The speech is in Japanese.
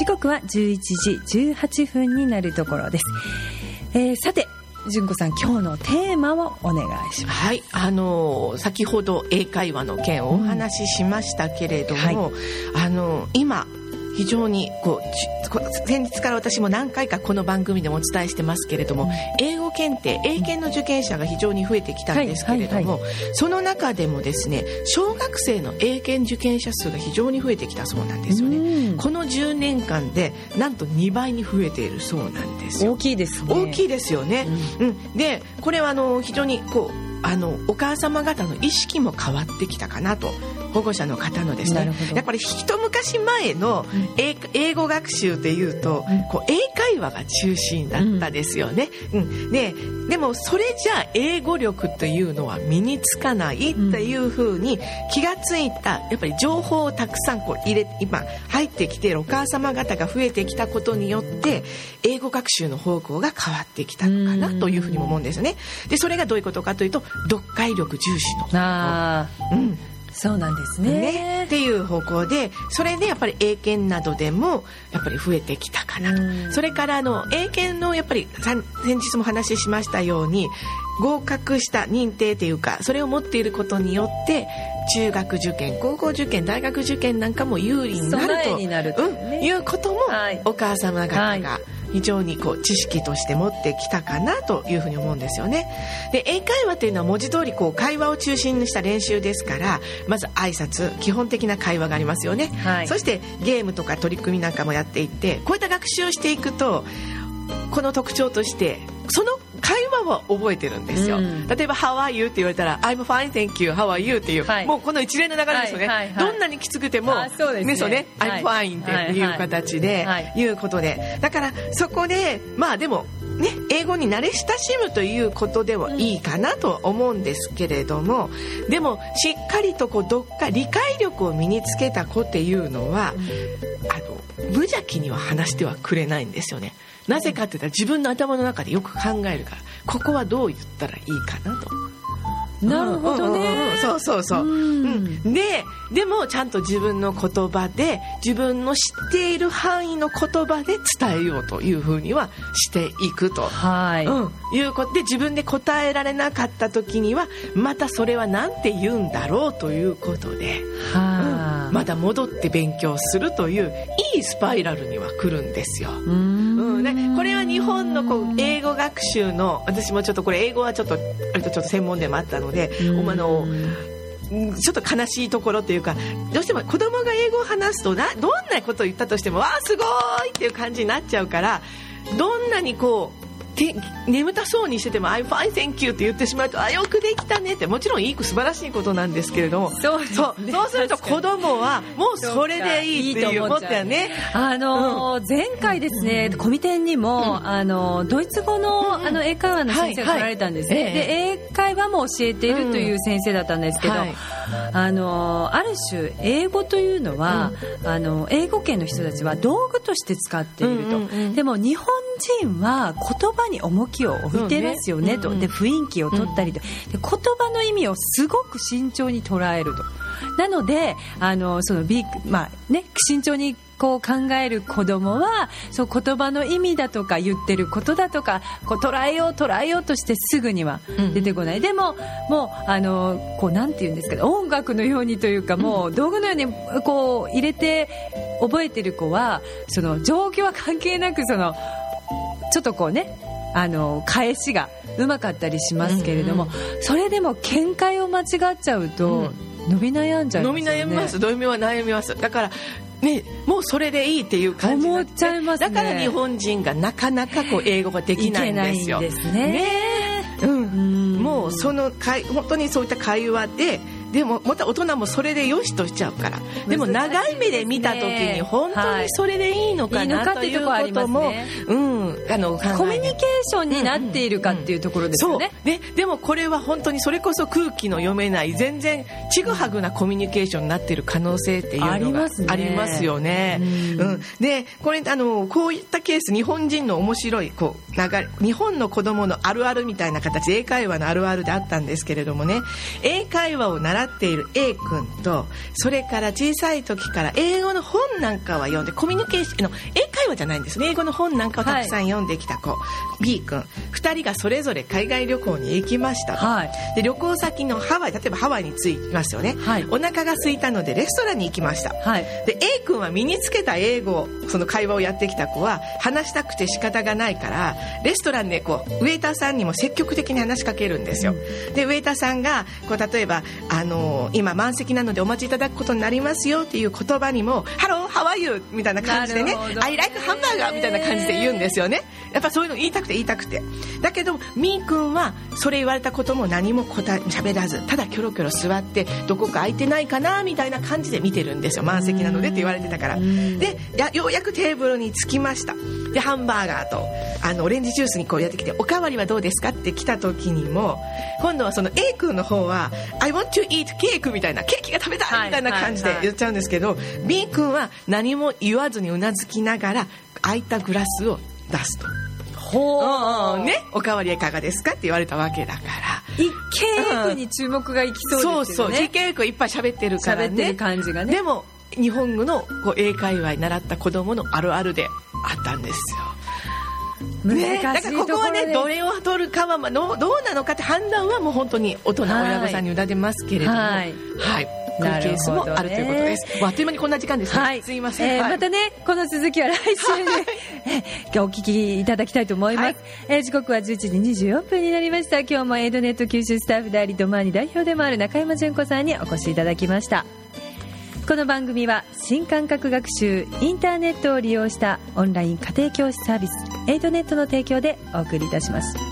刻は11時18分になるところです。さて純子さん、今日のテーマをお願いします。 はい、先ほど英会話の件をお話ししましたけれども、今非常に先日から私も何回かこの番組でもお伝えしてますけれども、英語検定、英検の受験者が非常に増えてきたんですけれども、その中でもですね、小学生の英検受験者数が非常に増えてきたそうなんですよね。この10年間でなんと2倍に増えているそうなんですよ。 大きいですね。大きいですよね。でこれは非常にお母様方の意識も変わってきたかなと、保護者の方のですね。やっぱり一昔前の英語学習っていうと英会話が中心だったですよね。でもそれじゃあ英語力というのは身につかないっていうふうに気がついた、やっぱり情報をたくさん今入ってきているお母様方が増えてきたことによって英語学習の方向が変わってきたのかなというふうにも思うんですよね。でそれがどういうことかというと、読解力重視のそうなんですね。 っていう方向で、それでやっぱり英検などでもやっぱり増えてきたかなと。それから英検のやっぱり先日も話しましたように、合格した認定というか、それを持っていることによって中学受験、高校受験、大学受験なんかも有利になるということも、お母様方が非常に知識として持ってきたかなというふうに思うんですよね。で英会話というのは文字通り会話を中心にした練習ですから、まず挨拶、基本的な会話がありますよね。そしてゲームとか取り組みなんかもやっていって、こういった学習をしていくと、この特徴としてその会話は覚えてるんですよ。例えば How are you って言われたら I'm fine thank you How are you っていう、もうこの一連の流れですよね。どんなにきつくてもそうね、I'm fine っていう形でいうことで、だからそこででもね、英語に慣れ親しむということではいいかなと思うんですけれども、でもしっかりと理解力を身につけた子っていうのは無邪気には話してはくれないんですよね。なぜかって言ったら自分の頭の中でよく考えるから、ここはどう言ったらいいかなと。 なるほどね。 でもちゃんと自分の言葉で、自分の知っている範囲の言葉で伝えようというふうにはしていくと、いうことで、自分で答えられなかった時にはまたそれは何て言うんだろうということで、また戻って勉強するといういいスパイラルには来るんですよ。これは日本の英語学習の、私もちょっとこれ英語はちょっと専門でもあったので、ちょっと悲しいところというか、どうしても子供が英語を話すとどんなことを言ったとしてもすごいっていう感じになっちゃうから、どんなに眠たそうにしてても I'm fine thank you って言ってしまうと、よくできたねって、もちろん素晴らしいことなんですけれども、そうすると子供はもうそれでいいっていう思ったよね。 前回ですね、コミテンにもドイツ語の英会話の先生が来られたんですね。で英会話も教えているという先生だったんですけど、ある種英語というのは、英語圏の人たちは道具として使っていると。でも日本人は言葉に重きを置いてますよねと。で雰囲気を取ったりと、で言葉の意味をすごく慎重に捉えると。なので慎重に考える子供は、言葉の意味だとか言ってることだとか捉えようとしてすぐには出てこない。でももうなんて言うんですか、音楽のようにというか、もう道具のように入れて覚えてる子は、その状況は関係なくちょっと返しがうまかったりしますけれども、それでも見解を間違っちゃうと、伸び悩んじゃいますよね。伸び悩みます。だからね、もうそれでいいっていう感じになって、思っちゃいますね。だから日本人がなかなか英語ができないんですよ。いけないんですね。もう本当にそういった会話でもまた大人もそれでよしとしちゃうから。でも長い目で見た時に本当にそれでいいのかなということも、コミュニケーションになっているかっていうところですよね。でもこれは本当にそれこそ空気の読めない、全然ちぐはぐなコミュニケーションになっている可能性っていうのがありますよね。でこれこういったケース、日本人の面白い流れ、日本の子供のあるあるみたいな形で英会話のあるあるであったんですけれどもね、英会話を習習っている A 君と、それから小さい時から英語の本なんかは読んでコミュニケーションの英会話じゃないんですね、英語の本なんかをたくさん読んできた子、B 君、2人がそれぞれ海外旅行に行きましたと、で旅行先のハワイ、例えばハワイに着きますよね、お腹が空いたのでレストランに行きました、で A 君は身につけた英語、その会話をやってきた子は話したくて仕方がないからレストランでこうウェイターさんにも積極的に話しかけるんですよ。でウェイターさんがこう例えば今満席なのでお待ちいただくことになりますよっていう言葉にも Hello, how are you? みたいな感じでね、I like hamburger みたいな感じで言うんですよね。やっぱそういうの言いたくてだけどみーくんはそれ言われたことも何も喋らず、ただキョロキョロ座ってどこか空いてないかなみたいな感じで見てるんですよ。満席なのでって言われてたから。でようやくテーブルに着きました。でハンバーガーとオレンジジュースにこうやってきて、おかわりはどうですかって来た時にも、今度はその A 君の方は I want to eat cake みたいな、ケーキが食べたいみたいな感じで言っちゃうんですけど、B 君は何も言わずにうなずきながら空いたグラスを出すと。ね、おかわりいかがですかって言われたわけだから、 一見 A 君に注目がいきそうですよね。 そう A 君いっぱい喋ってるからね、 喋ってる感じがね。 でも日本語のこう英会話に習った子供のあるあるであったんですよ。 難しいところで、 だからここはね、どれを取るかはどうなのかって判断はもう本当に大人、親御さんに委ねますけれども、こういうケースもあるということです。あっという間にこんな時間ですね、すいません、 またねこの続きは来週でお聞きいただきたいと思います、時刻は11時24分になりました。今日もエイドネット九州スタッフでありドマーニ代表でもある中山純子さんにお越しいただきました。この番組は新感覚学習インターネットを利用したオンライン家庭教師サービスエイドネットの提供でお送りいたします。